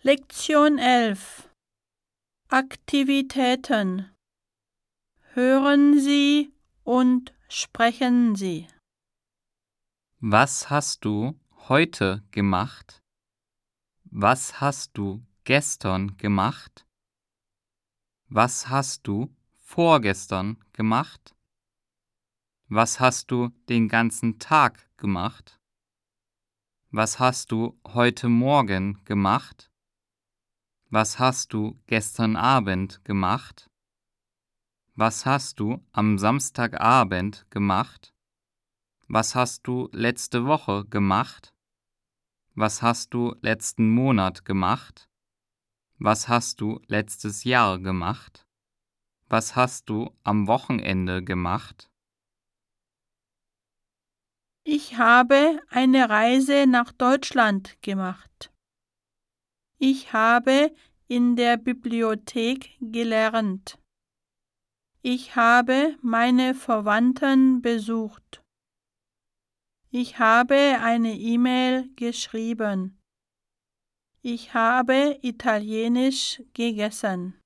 Lektion 11. Aktivitäten. Hören Sie und sprechen Sie. Was hast du heute gemacht? Was hast du gestern gemacht? Was hast du vorgestern gemacht? Was hast du den ganzen Tag gemacht? Was hast du heute Morgen gemacht? Was hast du gestern Abend gemacht? Was hast du am Samstagabend gemacht? Was hast du letzte Woche gemacht? Was hast du letzten Monat gemacht? Was hast du letztes Jahr gemacht? Was hast du am Wochenende gemacht? Ich habe eine Reise nach Deutschland gemacht. Ich habe in der Bibliothek gelernt. Ich habe meine Verwandten besucht. Ich habe eine E-Mail geschrieben. Ich habe Italienisch gegessen.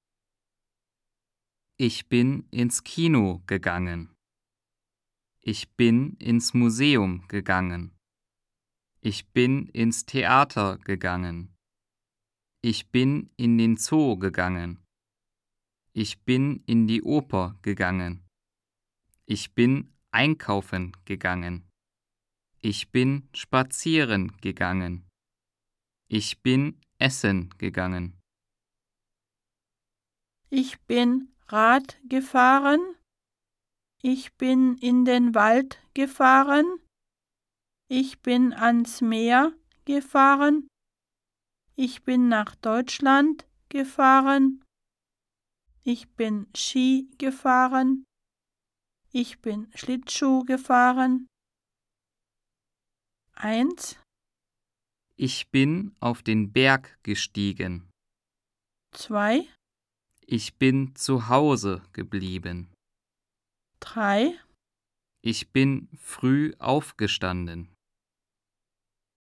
Ich bin ins Kino gegangen. Ich bin ins Museum gegangen. Ich bin ins Theater gegangen. Ich bin in den Zoo gegangen. Ich bin in die Oper gegangen. Ich bin einkaufen gegangen. Ich bin spazieren gegangen. Ich bin essen gegangen. Ich bin Rad gefahren. Ich bin in den Wald gefahren. Ich bin ans Meer gefahren. Ich bin nach Deutschland gefahren. Ich bin Ski gefahren. Ich bin Schlittschuh gefahren. 1, Ich bin auf den Berg gestiegen. 2, Ich bin zu Hause geblieben. 3, Ich bin früh aufgestanden.